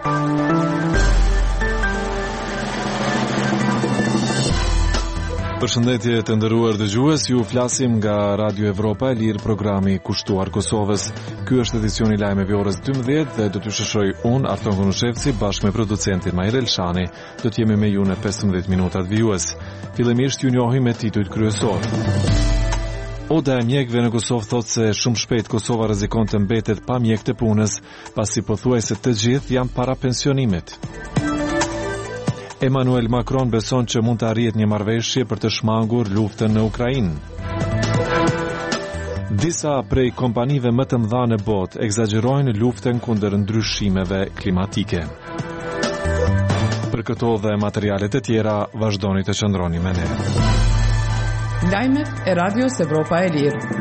Përshëndetje të nderuar dëgjues, ju flasim nga Radio Evropa e Lirë, programi kushtuar Kosovës. Ky është edicioni i lajmeve orës 12 dhe do t'ju shoqëroj unë, Arton Konushevci, bashkë me producentin Majrel Elshani. Do t'jemi me ju në 15 minutat vijues. Fillimisht ju njohim me titujt kryesor. Oda e mjekëve në Kosovë thotë se shumë shpejt Kosova rrezikon të mbetet pa mjek të punës, pasi pothuajse të gjithë janë para pensionimit. Emmanuel Macron beson që mund të arrihet një marrëveshje për të shmangur luftën në Ukrainë. Disa prej kompanive më të mëdha në botë egzagjerojnë luftën kundër ndryshimeve klimatike. Për këto dhe materialet e tjera, vazhdoni të qëndroni me ne. Lajmet e Radios Evropa e Lirë.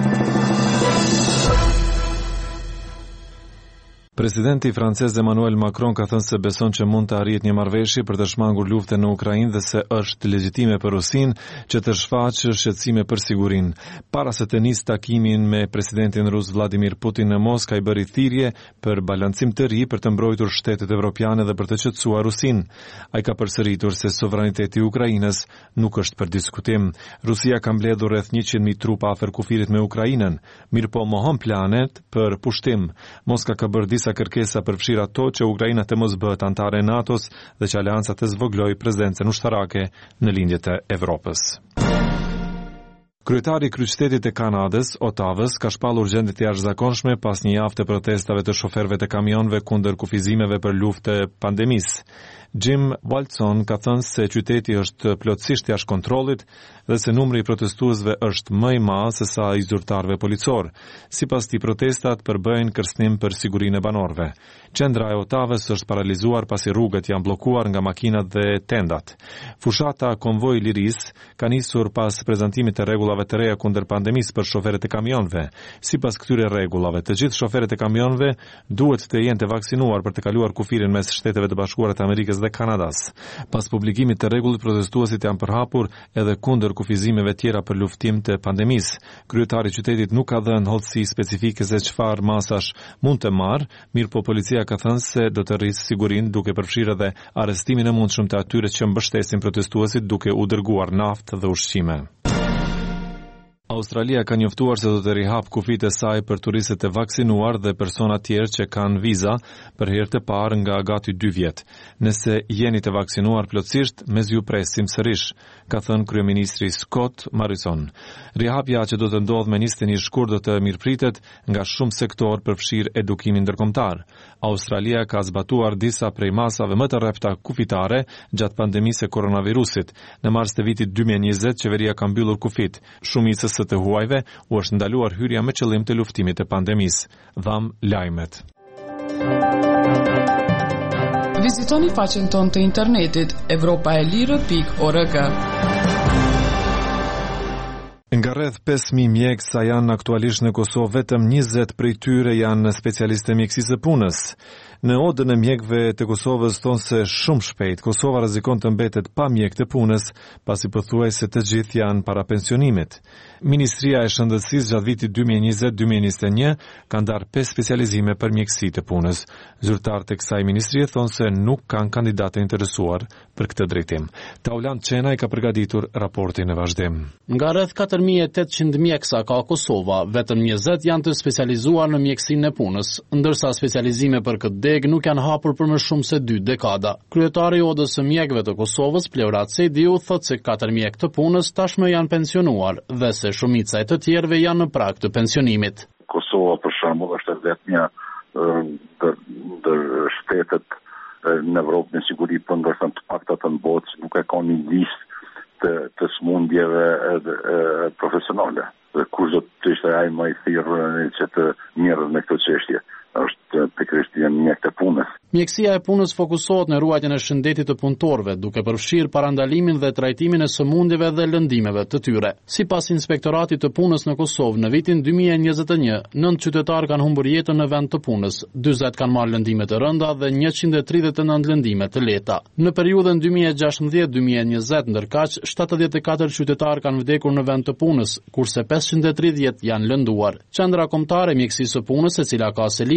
Presidenti francez Emmanuel Macron ka thënë se beson që mund të arrihet një marrëveshje për të shmangur luftën në Ukrainë dhe se është legjitime për Rusinë që të shfaqë shqetësime për sigurinë. Para se të nisë takimin me presidentin rus Vladimir Putin në Moskë, ai bëri thirrje për balancim të ri për të mbrojtur shtetet evropiane dhe për të qetësuar Rusinë. Ai ka përsëritur se sovraniteti i Ukrainës nuk është për diskutim. Rusia ka mbledhur rreth 100.000 trupa afër kufirit me Ukrainën, mirëpo mohon planet për pushtim. Moska ka bërë disa kërkesa për fshirë ato që Ukraina të mos bëhet antare e NATO-s dhe që aleanca të zvoglojë prezencën ushtarake në lindjet e Evropës. Kryetari i kryeqytetit të Kanadës, Ottavës, ka shpallur gjendje të jashtëzakonshme pas një javë të protestave të shoferëve të kamionëve kundër kufizimeve për luftë të pandemisë. Jim Walton ka thënë se qyteti është plotësisht jashtë kontrollit dhe se numri i protestuesve është më i madh se sa i zyrtarëve policor. Sipas tij, protestat përbëjnë kërcënim për sigurinë e banorëve. Qendra e Ottavës është paralizuar pasi rrugët janë bllokuar nga makinat dhe tendat. Fushata Konvoi i Lirisë ka nisur pas prezantimit të rregullave të reja kundër pandemisë për shoferët e kamionëve. Sipas këtyre rregullave, të gjithë shoferët e kamionëve duhet të jenë të vaksinuar për të kaluar kufirin mes Shteteve të Bashkuara të Amerikës dhe Kanadas. Pas publikimit të rregullit, protestuesit janë përhapur edhe kundër kufizimeve tjera për luftim të pandemisë. Kryetari i qytetit nuk ka dhënë hollësi specifike se çfarë masash mund të marrë, mirëpo policia ka thënë se do të rrisë sigurinë duke përfshirë edhe arrestimin e mundshëm të atyre që mbështesin protestuesit duke u dërguar naftë dhe ushqime. Australia ka njoftuar se do të rihap kufit e saj për turistët e vaksinuar dhe persona tjerë që kanë viza për herë të parë nga gati 2 vjet. Nëse jeni të vaksinuar plotësisht, me ju presim sërish, ka thënë kryeministri Scott Morrison. Rihapja që do të ndodhë me 21 shkurt do të mirëpritet nga shumë sektor përfshirë edukimin ndërkombëtar. Australia ka zbatuar disa prej masave më të rrepta kufitare gjatë pandemisë e koronavirusit. Në mars të vitit 2020, qeveria ka mbyllur kufit. Shumicës të huajve u është ndaluar hyrja me qëllim të luftimit të pandemisë. Dham lajmet. Vizitoni faqen tonë të internetit europaelire.org. Nga rreth 5.000 mjekë sa janë aktualisht në Kosovë, vetëm 20 prej tyre janë specialistë e mjekësisë së punës. Në odën e mjekëve të Kosovës thonë se shumë shpejt Kosova rrezikon të mbetet pa mjek të punës, pasi pothuajse të gjithë janë para pensionimit. Ministria e Shëndetësisë gjatë vitit 2020-2021 ka ndarë 5 specializime për mjekësi të punës. Zyrtarët e kësaj ministrie thonë se nuk kanë kandidatë interesuar për këtë drejtim. Taulant Çenaj ka përgatitur raportin e vazhdim. Nga rreth 4.800 mjekësa ka Kosova, vetëm 20 janë të specializuar në mjekësinë e punës, ndërsa specializime për këtë nuk janë hapur për më shumë se 2 dekada. Kryetari i Odës së mjekëve të Kosovës, Pleurat Sejdiu, thotë se 4 mjekë të punës tashmë janë pensionuar dhe se shumica e të tjerëve janë në prag të pensionimit. Kosova për shembull është vetmja ndër shtetet në Evropë me siguri për ndërsa të pakta të në botë nuk e ka një listë të smundjeve profesionale. Dhe kush do të ishte ai më i thirrur që të merret me këtë çështje? Është pikërisht mjek të punës. Mjekësia e punës fokusohet në ruajtjen e shëndetit të punëtorëve, duke përfshirë parandalimin dhe trajtimin e sëmundjeve dhe lëndimeve të tyre. Sipas Inspektoratit të Punës në Kosovë, në vitin 2021, 9 qytetarë kanë humbur jetën në vend të punës, 40 kanë marrë lëndime të rënda dhe 139 lëndime të lehta. Në periudhën 2016-2020, ndërkaq 74 qytetarë kanë vdekur në vend të punës, kurse 530 janë lënduar. Qendra Kombëtare e Mjekësisë së Punës, e cila ka selin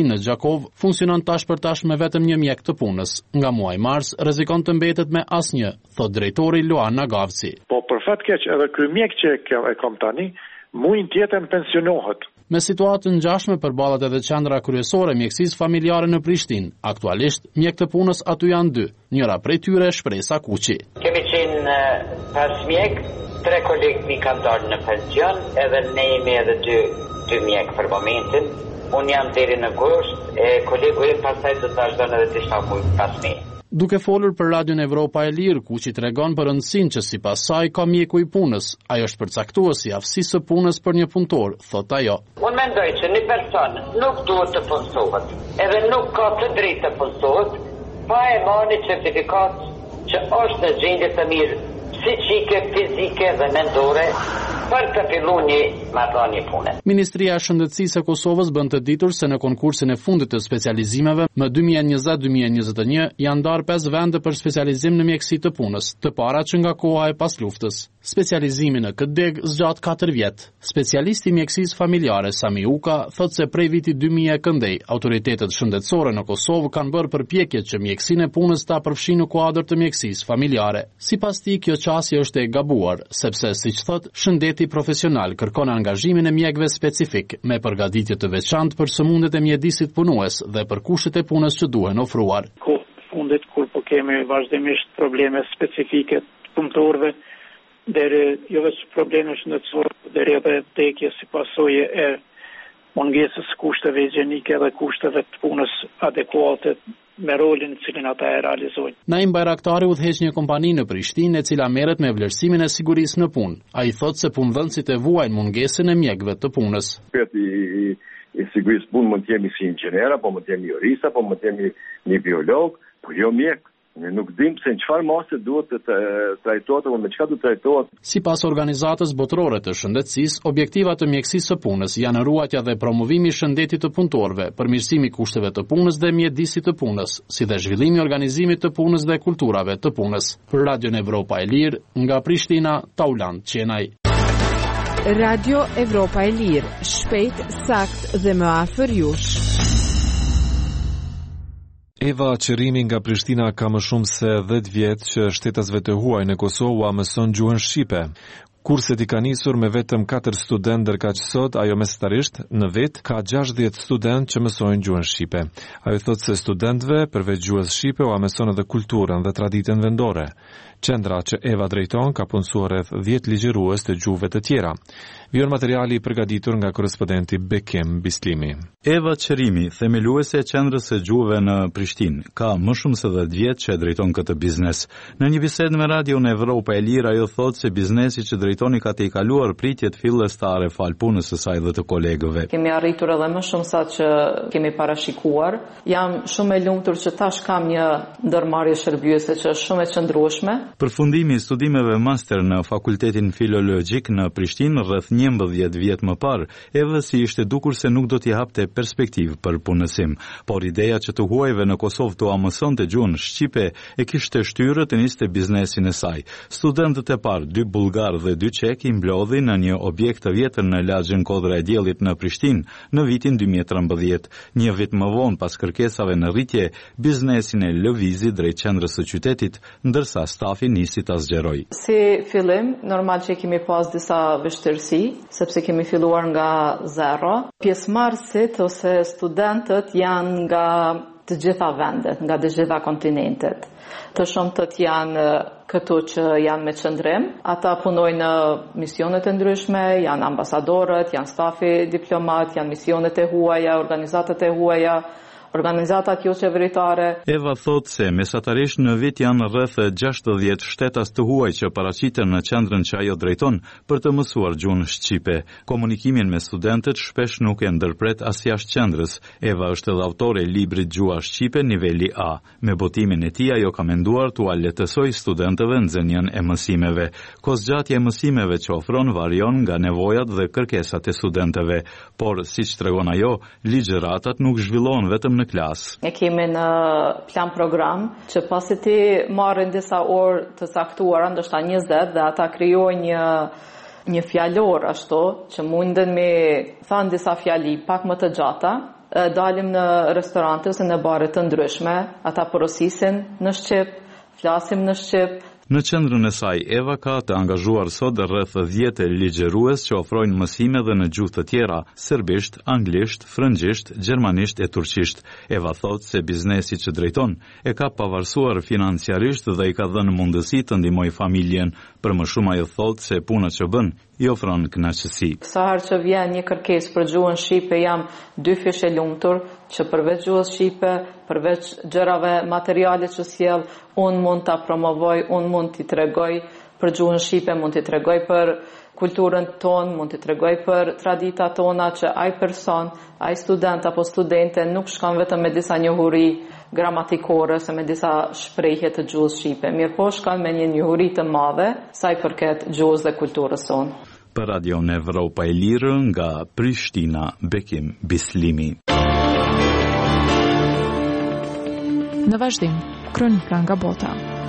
Prishtinë në Gjakov funksionon tash për tash me vetëm një mjek të punës. Nga muaji mars rrezikon të mbetet me asnjë, thot drejtori Luan Nagavci. Po për fat keq edhe ky mjek që e kam tani, muin tjetër pensionohet. Me situatë ngjashme përballet edhe qendra kryesore mjekësisë familjare në Prishtinë. Aktualisht mjek të punës aty janë 2. Njëra prej tyre Shpresa Kuqi. Kemi qenë 5 mjek, 3 kolegë mi kanë dalë në pension, edhe ne jemi edhe 2 mjek për momentin. Unë jam deri në gusht, kolegu im pastaj do të vazhdon edhe të shtakuj pas me. Duke folur për Radion Evropa e Lirë, Kuqi tregon për rëndësinë që sipas saj ka mjeku i punës. Ajo është përcaktuesi i aftësisë së punës për një punëtor, thot ajo. Unë mendoj që një person nuk duhet të punësohet, edhe nuk ka të drejtë të punësohet, pa e marrë certifikat që është në gjendje të mirë psiqike, fizike dhe mendore për të filluar një marrëdhënie pune. Ministria e Shëndetësisë e Kosovës bën të ditur se në konkursin e fundit të specializimeve më 2020-2021 janë ndarë 5 vende për specializim në mjekësi të punës, të para që nga koha e pas luftës. Specializimi në këtë deg zgjat 4 vjet. Specialisti i mjekësisë familjare Sami Uka thot se prej vitit 2000 e këndej, autoritetet shëndetësore në Kosovë kanë bërë përpjekje që mjekësinë e punës ta përfshinë në kuadër të mjekësisë familjare. Sipas tij, kjo qasje është e gabuar, sepse siç thot, shëndeti profesional kërkon angazhimin e mjekëve specifik me përgatitje të veçantë për sëmundjet e mjedisit punues dhe për kushtet e punës që duhen ofruar. Fundit kur po kemi vazhdimisht probleme specifike të punëtorëve, deri jo vetëm probleme shëndetësore, deri edhe vdekje si pasojë e mungesës kushteve higjienike dhe kushteve të punës adekuate me rolin cilin ata e realizojnë. Naim Bajraktari udhëheq një kompani në Prishtinë e cila merret me vlerësimin e sigurisë në punë. Ai thotë se punëdhënësit e vuajnë mungesën e mjekëve të punës. I sigurisë punë mund të jemi si inxhinier, apo mund të jemi jurist, apo mund të jemi një biolog, po jo mjek. Ne nuk dim se në çfarë mase duhet të trajtohet apo me çka duhet trajtohet. Sipas organizatës botërore të shëndetësisë, objektivat të mjekësisë së punës janë ruajtja dhe promovimi i shëndetit të punëtorëve, përmirësimi i kushteve të punës dhe mjedisit të punës, si dhe zhvillimi i organizimit të punës dhe kulturave të punës. Për Radion Evropa e Lirë, nga Prishtina, Tauland Qenaj. Radio Evropa e Lirë, shpejt, sakt dhe më afër jush. Eva Qerimi nga Prishtina ka më shumë se 10 vjet që shtetasve të huaj në Kosovë mëson gjuhën shqipe. Kurset i ka nisur me vetëm 4 student, ndërka që sot ajo mesatarisht në vit ka 60 student që mësojnë gjuhën shqipe. Ajo thotë se studentëve përveç gjuhës shqipe u mëson edhe kulturën dhe traditën vendore. Qendra që Eva drejton ka punësuar rreth 10 ligjërues të gjuhëve të tjera. Vjen materiali i përgatitur nga korrespondenti Bekim Bislimi. Eva Qerimi, themeluese e qendrës së gjuhëve në Prishtinë, ka më shumë se 10 vjet që drejton këtë biznes. Në një bisedë me Radion Evropa e Lirë, ajo thotë se biznesi që drejtoni ka të i kaluar pritjet fillestare fal punës së saj dhe të kolegëve. Kemi arritur edhe më shumë sa që kemi parashikuar. Jam shumë e lumtur që tash kam një ndërmarrje shërbyese që është shumë e qëndrueshme. Përfundimi i studimeve master në Fakultetin Filologjik në Prishtinë rreth 11 vjet më parë, Eva si ishte dukur se nuk do t'i hapte perspektivë për punësim, por ideja që të huajve në Kosovë të mësonte gjuhën shqipe e kishte shtyrë të niste biznesin e saj. Studentët e parë, 2 bullgar dhe 2 çek, i mblodhi në një objekt të vjetër në lagjën Kodra e Diellit në Prishtinë në vitin 2013. Një vit më vonë pas kërkesave në rritje, biznesin e lëvizi drejt qendrës së qytetit, ndërsa stafi nisi ta zgjeroj. Si fillim, normal që kemi pas disa vështirësi, sepse kemi filluar nga zero. Pjesëmarrësit ose studentët janë nga të gjitha vendet, nga të gjitha kontinentet. Të shumtët janë këtu që janë me qëndrim. Ata punojnë në misionet e ndryshme, janë ambasadorët, janë stafi diplomat, janë misionet e huaja, organizatat e huaja, organizatat jo qeveritare. Eva thot se mesatarisht në vit janë rreth 60 shtetas të huaj që paraqiten në qendrën që ajo drejton për të mësuar gjuhën shqipe. Komunikimin me studentët shpesh nuk e ndërpret as jashtë qendrës. Eva është edhe autore e librit Gjuha shqipe niveli A. Me botimin e tij ajo ka menduar t'u lehtësoj studentëve nxënien e mësimeve. Kohëzgjatja e mësimeve që ofron varion nga nevojat dhe kërkesat e studentëve, por siç tregon ajo, ligjëratat nuk zhvillohen vetëm në klasë. Ne kemi në plan program që pasi ti marrin disa orë të caktuara, ndoshta 20, dhe ata krijojnë një fjalor ashtu që munden me thënë disa fjali pak më të gjata, dalim në restorante ose në bare të ndryshme, ata porosisin në shqip, flasim në shqip. Në qendrën e saj, Eva ka të angazhuar sot rreth 10 ligjërues që ofrojnë mësime dhe në gjuhë të tjera, serbisht, anglisht, frëngjisht, gjermanisht e turqisht. Eva thot se biznesi që drejton e ka pavarësuar financiarisht dhe i ka dhënë mundësi të ndihmojë familjen. Për më shumë ajo thot se puna që bën i ofron kënaqësi. Sa herë që vjen një kërkesë për gjuhën shqipe, jam 2 fish e lumtur që përveç gjuhës shqipe, përveç gjërave materiale që sjell, unë mund ta promovoj, unë mund t'i tregoj për gjuhën shqipe, mund t'i tregoj për kulturën tonë, mund t'i tregoj për tradita tona që ai person, ai student apo studente nuk shkon vetëm me disa njohuri gramatikore ose me disa shprehje të gjuhës shqipe, mirë po shkon me një njohuri të madhe sa i përket gjuhës dhe kulturës tonë. Për Radio Evropa e Lirë nga Prishtina, Bekim Bislimi. Në vazhdim, kronika nga bota.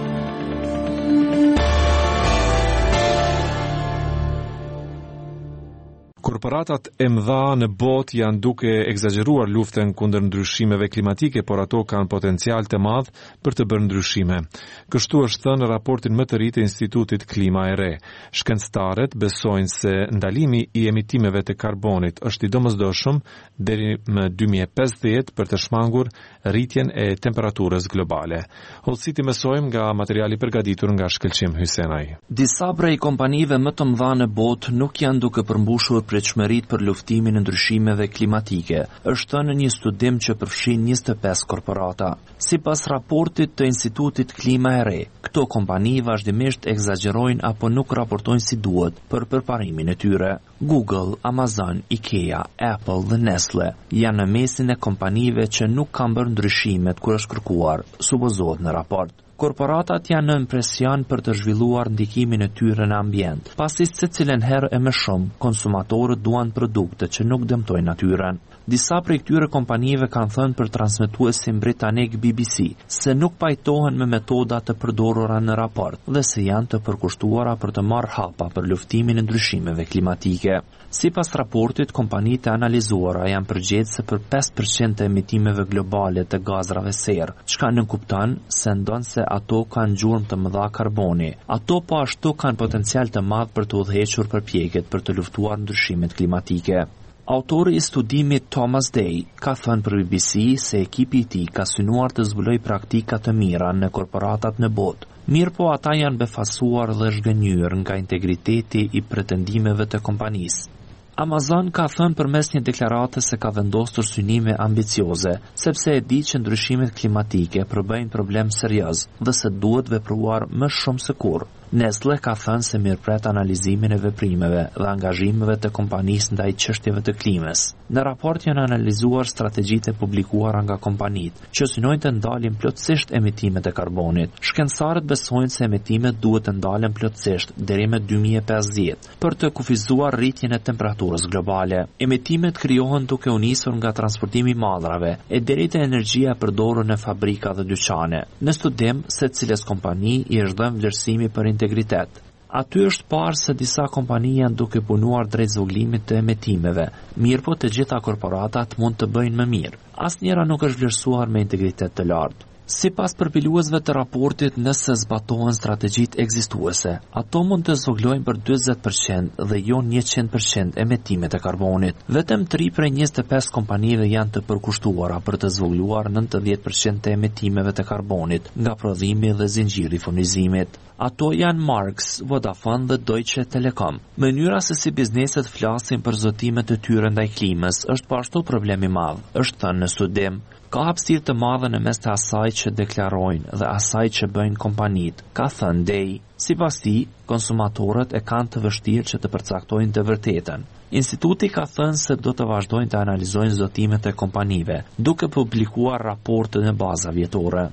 Korporatat e mëdha në botë janë duke egzageruar luftën kundër ndryshimeve klimatike, por ato kanë potencial të madh për të bërë ndryshime. Kështu është thënë në raportin më të ri të Institutit Klima e Re. Shkencëtarët besojnë se ndalimi i emitimeve të karbonit është i domosdoshëm deri në 2050 për të shmangur rritjen e temperaturës globale. Hollësiti mësojmë nga materiali përgatitur nga Shkëlqim Hysenaj. Disa prej kompanive më të mëdha në botë nuk janë duke përmbushur pritshmëritë për luftimin e ndryshimeve klimatike, është thënë një studim që përfshin 25 korporata. Sipas raportit të Institutit Klima e Re, këto kompani vazhdimisht egzagerojnë apo nuk raportojnë si duhet për përparimin e tyre. Google, Amazon, IKEA, Apple dhe Nestle janë në mesin e kompanive që nuk kanë bërë ndryshimet kur është kërkuar, supozohet në raport. Korporatat janë në impresion për të zhvilluar ndikimin e tyre në ambient, pasi secilën herë e më shumë konsumatorët duan produkte që nuk dëmtojnë natyrën. Disa prej këtyre kompanive kanë thënë për transmetuesin britanik BBC se nuk pajtohen me metodat të përdorura në raport dhe se janë të përkushtuara për të marrë hapa për luftimin e ndryshimeve klimatike. Sipas raportit, kompanitë e analizuara janë përgjegjëse për 5% të emitimeve globale të gazrave serë, çka nënkupton se ndonse ato kanë gjurmë të mëdha karboni. Ato po ashtu kanë potencial të madh për të udhëhequr përpjekjet për të luftuar ndryshimet klimatike. Autori i studimit Thomas Day ka thënë për BBC se ekipi i tij ka synuar të zbulojë praktika të mira në korporatat në botë. Mirë po ata janë befasuar dhe zhgënjur nga integriteti i pretendimeve të kompanisë. Amazon ka thënë përmes një deklarate se ka vendosur synime ambicioze, sepse e di që ndryshimet klimatike përbëjnë problem serioz dhe se duhet vepruar më shumë se kurrë. Nestle ka thënë se mirëpret analizimin e veprimeve dhe angazhimeve të kompanisë ndaj çështjeve të klimës. Në raport janë analizuar strategjitë e publikuara nga kompanitë, që synojnë të ndalin plotësisht emetimet e karbonit. Shkencëtarët besojnë se emetimet duhet të ndalen plotësisht deri më 2050 për të kufizuar rritjen e temperaturës globale. Emetimet krijohen duke u nisur nga transportimi i madrave e deri te energjia e përdorur në fabrika dhe dyqane. Në studim, secilës kompani i është dhënë vlerësimi për integritet. Aty është parë se disa kompani janë duke punuar drejt zvogëlimit të emetimeve, mirë po të gjitha korporatat mund të bëjnë më mirë. Asnjëra nuk është vlerësuar me integritet të lartë. Sipas përpiluesve të raportit, nëse zbatohen strategjitë ekzistuese, ato mund të zvoglojnë për 40% dhe jo 100% emetimet e karbonit. Vetëm 3 prej 25 kompanive janë të përkushtuara për të zvogluar 90% të emetimeve të karbonit nga prodhimi dhe zinxhiri i furnizimit. Ato janë Marks, Vodafone dhe Deutsche Telekom. Mënyra se si bizneset flasin për zotimet e tyre ndaj klimës është po ashtu problem i madh, është thënë në studim. Ka hapësirë të madhe në mes të asaj që deklarojnë dhe asaj që bëjnë kompanitë, ka thënë Day. Sipas tij, konsumatorët e kanë të vështirë që të përcaktojnë të vërtetën. Instituti ka thënë se do të vazhdojnë të analizojnë zotimet e kompanive, duke publikuar raporte në baza vjetore.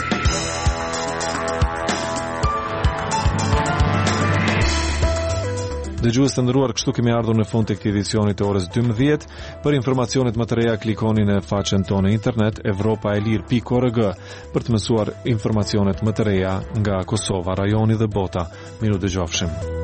Dëgjues të nderuar, kështu kemi ardhur në fund të këtij edicioni të orës 12. Për informacionet më të reja klikoni në faqen tonë internet evropaelir.org për të mësuar informacionet më të reja nga Kosova, rajoni dhe bota. Miru dëgjofshim.